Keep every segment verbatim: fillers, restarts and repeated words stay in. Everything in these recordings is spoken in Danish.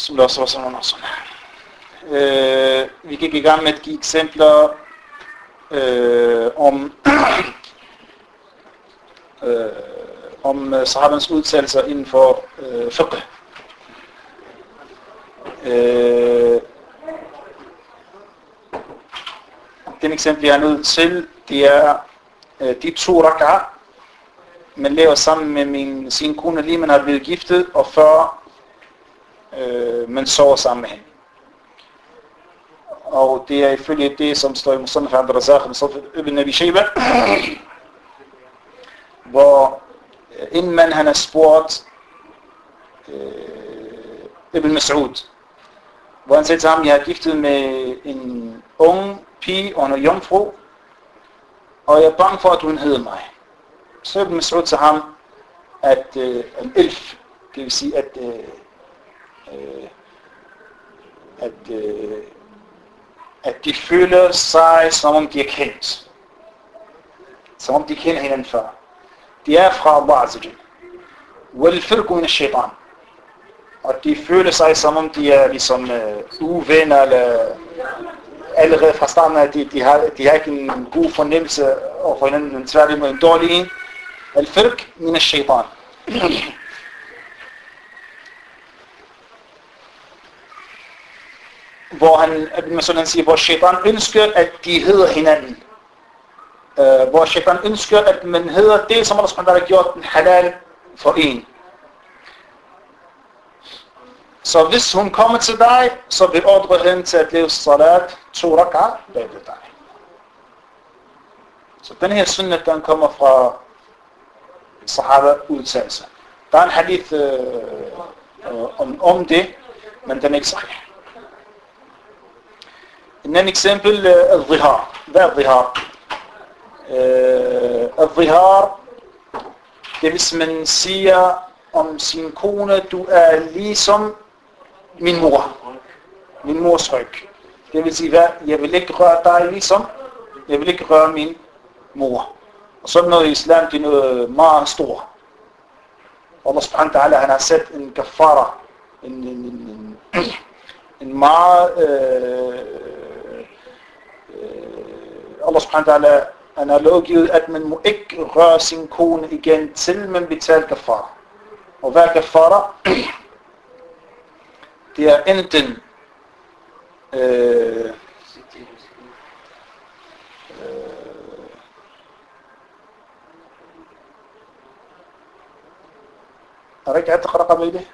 Som der også var sådan noget sådan. Øh, vi gik i gang med at give eksempler øh, om øh, om sahabans udtalelser inden for øh, fiqh. Øh, den eksempel, jeg er nødt til, det er øh, de to rak'ah, man lever sammen med min, sin kone lige man har blevet giftet, og før øh, man sover sammen med hende. Og det er ifølge det, som står i Musannaf Abd al-Razzaq, Musannaf Ibn Abi Shayba, hvor øh, en mand han har spurgt øh, Ibn Mas'ud, hvor han sagde til ham, jeg har giftet med en ung pige og en jomfru, og jeg er bange for, at hun hedder mig. Så Ibn Mas'ud til ham, at øh, en elf, det vil sige, at øh, øh, at øh, at de føler sig, som om de er kendt. Som om de kender hinanden før. De er fra Allah Azza wa Jal. وَالْفِرْقُ مِنَ الشَّيْطَانِ. Og de føler sig, som om de er ligesom øh, uvenner, eller allerede fra starten af, de, de, har, de har ikke en god fornemmelse over for hinanden, men tværtimod en dårlig en. الْفِرْقُ مِنَ الشَّيْطَانِ. Hvor han, han siger, hvor shaitan ønsker, at de hedder hinanden. Uh, hvor shaitan ønsker, at man hedder det, som Allah subhanahu wa ta'ala har gjort en halal for en. Så hvis hun kommer til dig, så vil ordre hende til at leve salat to rak'ah bag ved dig. Så den her sunnah, den kommer fra sahaba udtalelse. Der er en hadith uh, uh, om, om det, men den er ikke sahih. En anden eksempel er al-zihar. Hvad er al-zihar? Uh, al-zihar, det er hvis man siger om sin kone, du er ligesom min mor. Min mors ryg. Det vil sige, hvad? Jeg vil ikke røre dig ligesom. Jeg vil ikke røre min mor. Og sådan noget i islam, det er noget meget stort. Allah subhanahu wa ta'ala, han har sat en kafara. En, en, en, en, en meget... Øh, Allah subhanahu wa ta'ala, han har lovgivet, at man må ikke røre sin kone igen, til man betaler kafara. Og hvad er kafara? Det er enten øh, أريك عتق رقبة إليه؟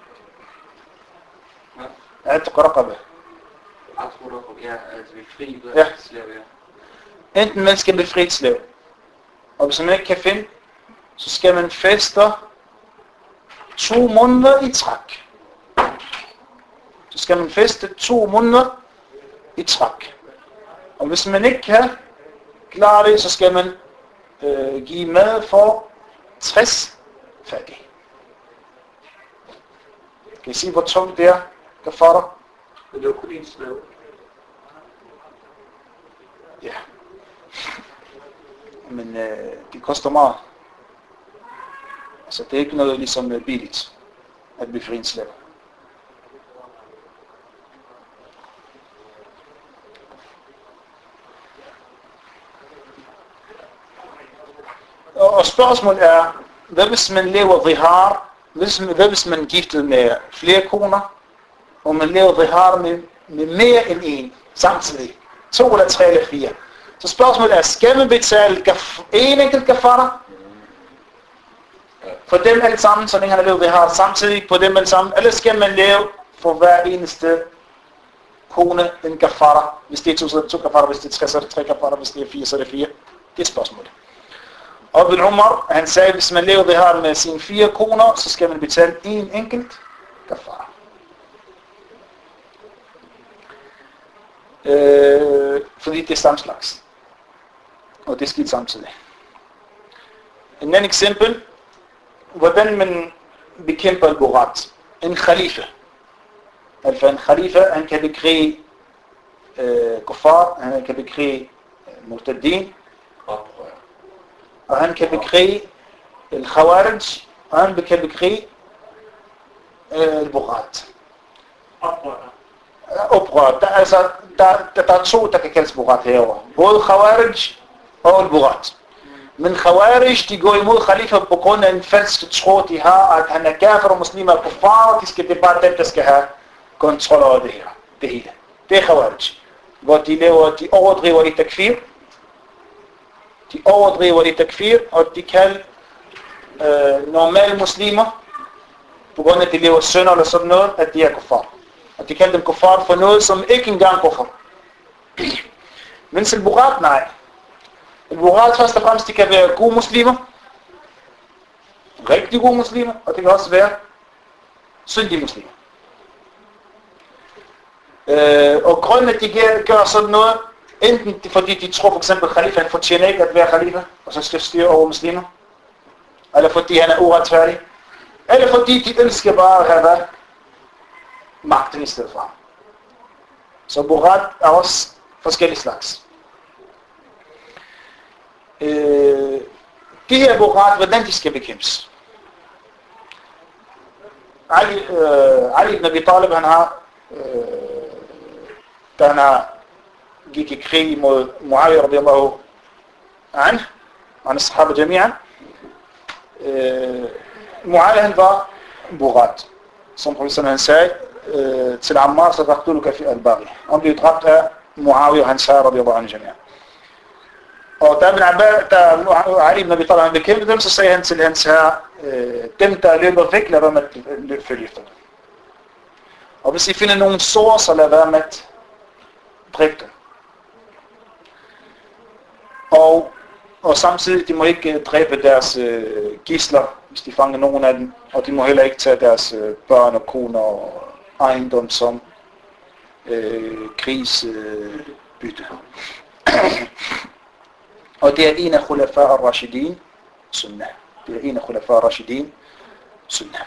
عتق رقبة. عتق رقبة, ja, altså befri slav, ja. Enten man skal befri et slav, og hvis man ikke kan finde, så skal man feste to måneder i træk. Så skal man feste to måneder i træk. Og hvis man ikke kan klare det, så skal man øh, give mad for tres fattige. Kan I sige, hvor tungt det er, kafara? Men det er kun en slav. Ja. Men øh, det koster meget. Altså det er ikke noget ligesom øh, billigt at befri en slav. Og spørgsmålet er, hvad hvis man lever zihar, hvad hvis man er giftet med flere koner, og man lever zihar med, med mere end en samtidig? To eller tre eller fire. Så spørgsmålet er, skal man betale gaf- en enkelt kafara for dem alle sammen, så længe han har levet zihar samtidig på dem alle sammen, eller skal man leve for hver eneste kone en kafara? Hvis det er to, så er det to kafara, hvis det er tre, så er det tre kafara, hvis det er fire, så er det fire. Det er spørgsmålet. Og Ibn Umar, han sagde, hvis man lever zihar med sine fire koner, så skal man betale en enkelt kafara. Øh, fordi det er samme slags. Og det er skidt samtidig. En anden eksempel, hvordan man bekæmper al-Burat. En khalifa. Altså en khalifa, han kan bekrige øh, kuffar, han kan bekrige øh, murtadin, og han kan bekrige al-Khawarij, og han kan bekrige al-Burat. Oprør. Oprør. Der, altså, der, der, der er to, der kan kaldes burat herover. Både Khawarij og burat. Men Khawarij, de går imod Khalifa på grund af en falsk tro, de har, at han er kafir og muslimer på far, de skal, det er bare dem, der skal have kontrol over det her. Det hele. Det er Khawarij. Hvor de, laver, de overdriver i takfir. De overdriver i takfir, og de kalder øh, normale muslimer, på grund af at de lever sønder eller sådan noget, at de er kuffar. Og de kalder dem kuffar for noget, som ikke engang kuffar. Men al-burat, nej. Al-burat først og fremmest, de kan være gode muslimer. Rigtig gode muslimer, og det kan også være syndige muslimer. Øh, og grunden at de gør, gør sådan noget, enten fordi de tror for eksempel, at khalifaen fortjener ikke at være khalifa, og så skal styre over muslimer, eller fordi han er uretfærdig, eller fordi de ønsker bare at have været magten i stedet for ham. Så burat er også forskellige slags. Øh, de her burat, hvordan de skal bekæmpes? Ali, øh, Ali ibn Abi Talib, han har, øh, da han har gik i krig mod Muawiyah radiyallahu an, og hans sahaba jami'an, øh, Muawiyah han var burat. Som professoren han sagde øh, til Ammar, så raqtuluka fi al-baghi. Han blev dræbt af Muawiyah og hans sahaba radiyallahu an jami'an. Og da Ibn Abbas, da Ali ibn Abi Talib bekæmpede dem, så sagde han til hans herre, øh, dem der løber væk, lad være med at følge efter dem. Og hvis I finder nogen sår, så lad være med at dræbe dem. Og, og samtidig, de må ikke dræbe deres øh, gidsler, hvis de fanger nogen af dem. Og de må heller ikke tage deres øh, børn og koner og ejendom som øh, krigsbytte. Øh, Og det er en af Khulafa al-Rashidin, sunnah. Det er en af Khulafa al-Rashidin, sunnah.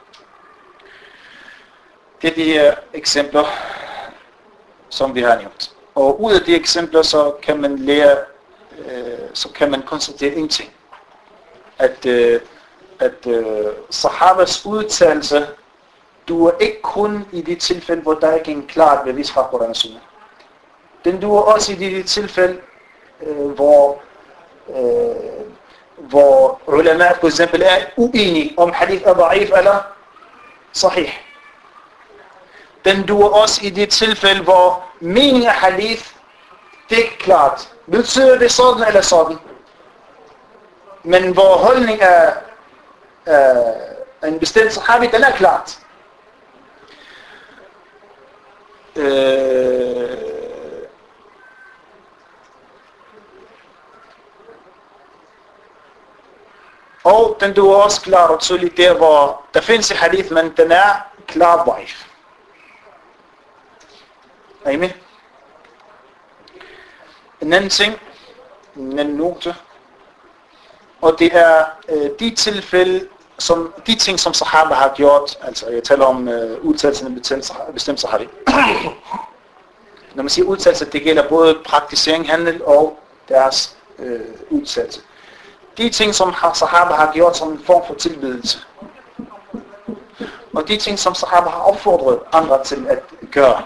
Det er de her eksempler, som vi har nævnt. Og ud af de eksempler, så kan man lære, øh, så kan man konstatere en ting. At, øh, at øh, sahabas udtalelse duer ikke kun i de tilfælde, hvor der ikke er en klart bevis fra Koran og Sunnah. Den duer også i de tilfælde, Øh, hvor øh, hvor ulama for eksempel er uenige om hadith er da'if eller sahih. Den duer også i det tilfælde, hvor meningen af hadith det er ikke klart. Betyder det sådan eller sådan? Men hvor holdning af øh, en bestemt sahabi, den er klart. Øh, Og den duer også klart og tydeligt der, hvor der findes i hadith, men den er klart da'if. Er I med? En anden ting, en anden note, og det er øh, de tilfælde, som, de ting, som sahaba har gjort, altså jeg taler om øh, udtalelsen af bestemt sahabi. Når man siger udtalelse, det gælder både praktisering, handel og deres øh, udtalelse. De ting, som sahaba har gjort som en form for tilbedelse. Og de ting, som sahaba har opfordret andre til at gøre.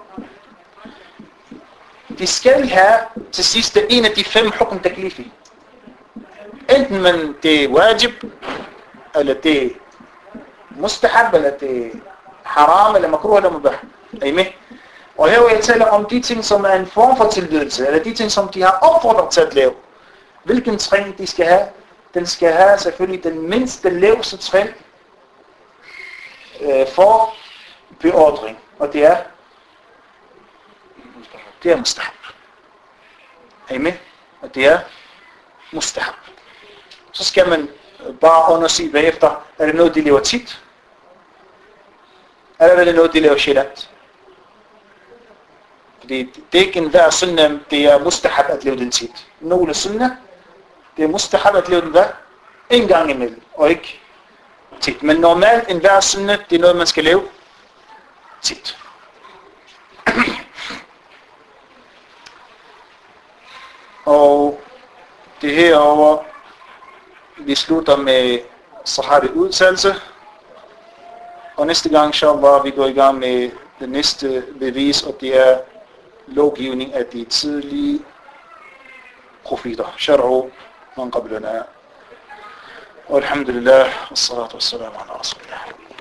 De skal have til sidst en af de fem hukm taklifi. Enten man det er wajib, eller det er mustahab, eller det er haram, eller makruh, eller mubah. Er I med? Og her vil jeg tale om de ting, som er en form for tilbedelse, eller de ting, som de har opfordret til at lave. Hvilken trin de skal have? Den skal have selvfølgelig den mindste laveste trin øh, for beordring. Og det er det er mustahab. Er I med? Og det er mustahab. Så skal man bare undersøge bagefter, er det noget de lever tit? Eller er det noget de lever sjældent? Fordi det er ikke en hver sunnah, det er mustahab at leve den tit. Nogle sunnah, det er mustahab at leve den hver en gang imellem, og ikke tit. Men normalt en hver sunnah, det er noget man skal leve tit. Og det herover, vi slutter med sahabi udtalelse. Og næste gang, inshallah, vi går i gang med det næste bevis, og det er lovgivning af de tidlige profeter. Shar'u man qablana. Walhamdulillah, wassalatu wassalamu ala rasulillah.